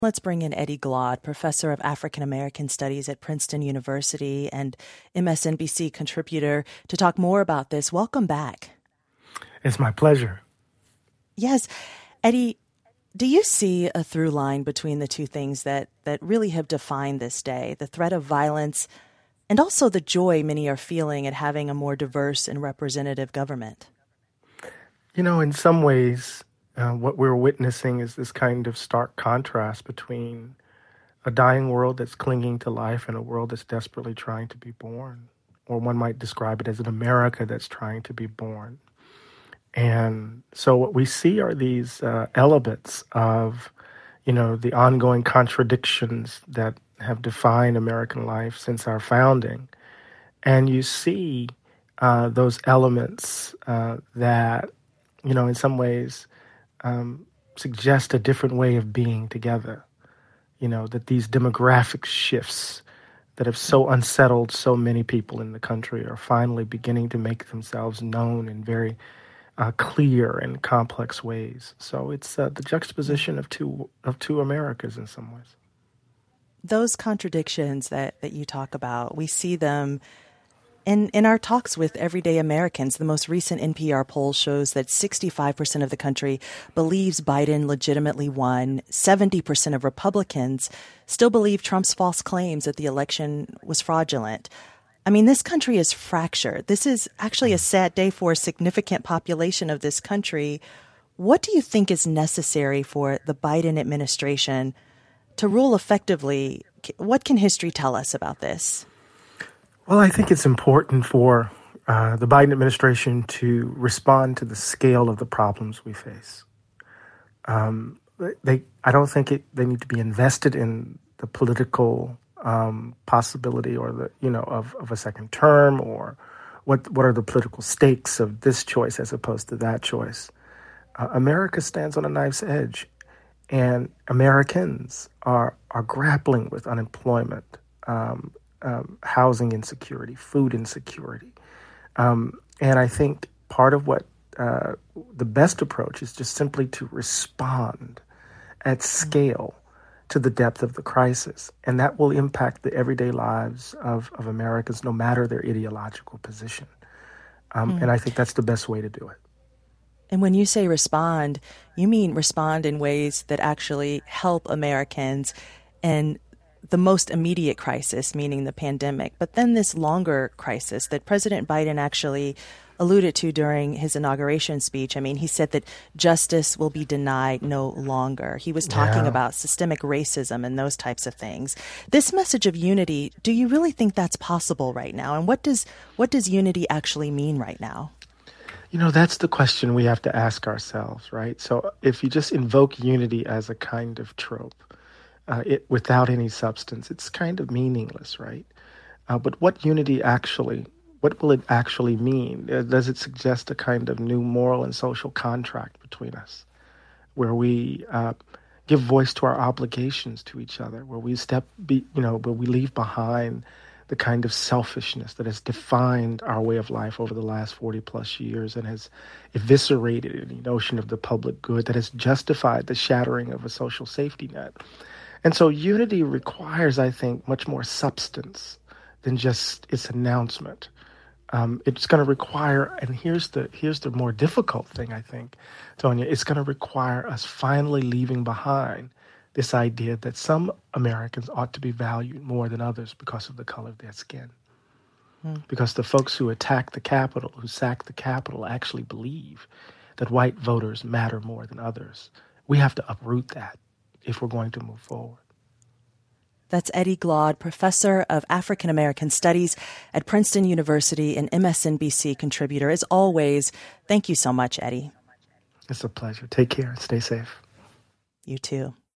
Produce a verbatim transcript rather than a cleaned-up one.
Let's bring in Eddie Glaude, professor of African American Studies at Princeton University and M S N B C contributor, to talk more about this. Welcome back. It's my pleasure. Yes. Eddie, do you see a through line between the two things that, that really have defined this day, the threat of violence and also the joy many are feeling at having a more diverse and representative government? You know, in some ways, uh, what we're witnessing is this kind of stark contrast between a dying world that's clinging to life and a world that's desperately trying to be born. Or one might describe it as an America that's trying to be born. And so what we see are these uh, elements of, you know, the ongoing contradictions that have defined American life since our founding. And you see uh, those elements uh, that, you know, in some ways um, suggest a different way of being together. You know, that these demographic shifts that have so unsettled so many people in the country are finally beginning to make themselves known in very uh, clear and complex ways. So it's uh, the juxtaposition of two of two Americas in some ways. Those contradictions that, that you talk about, we see them in, in our talks with everyday Americans. The most recent N P R poll shows that sixty-five percent of the country believes Biden legitimately won. seventy percent of Republicans still believe Trump's false claims that the election was fraudulent. I mean, this country is fractured. This is actually a sad day for a significant population of this country. What do you think is necessary for the Biden administration to rule effectively? What can history tell us about this? Well, I think it's important for uh, the Biden administration to respond to the scale of the problems we face. Um, they, I don't think it, they need to be invested in the political um, possibility or the, you know, of, of a second term, or what what are the political stakes of this choice as opposed to that choice. Uh, America stands on a knife's edge, and Americans are are grappling with unemployment, um, Um, housing insecurity, food insecurity. Um, and I think part of what uh, the best approach is just simply to respond at scale to the depth of the crisis. And that will impact the everyday lives of, of Americans, no matter their ideological position. Um, mm. And I think that's the best way to do it. And when you say respond, you mean respond in ways that actually help Americans and the most immediate crisis, meaning the pandemic, but then this longer crisis that President Biden actually alluded to during his inauguration speech. I mean, he said that justice will be denied no longer. He was talking yeah. about systemic racism and those types of things. This message of unity, do you really think that's possible right now? And what does what does unity actually mean right now? You know, that's the question we have to ask ourselves, right? So if you just invoke unity as a kind of trope, Uh, it, without any substance, it's kind of meaningless, right? Uh, but what unity actually, what will it actually mean? Uh, does it suggest a kind of new moral and social contract between us, where we uh, give voice to our obligations to each other, where we step, be, you know, where we leave behind the kind of selfishness that has defined our way of life over the last forty plus years and has eviscerated any notion of the public good, that has justified the shattering of a social safety net. And so unity requires, I think, much more substance than just its announcement. Um, it's going to require, and here's the here's the more difficult thing, I think, Tonya, it's going to require us finally leaving behind this idea that some Americans ought to be valued more than others because of the color of their skin. Hmm. Because the folks who attacked the Capitol, who sacked the Capitol, actually believe that white voters matter more than others. We have to uproot that if we're going to move forward. That's Eddie Glaude, professor of African American Studies at Princeton University and M S N B C contributor. As always, thank you so much, Eddie. It's a pleasure. Take care. Stay safe. You too.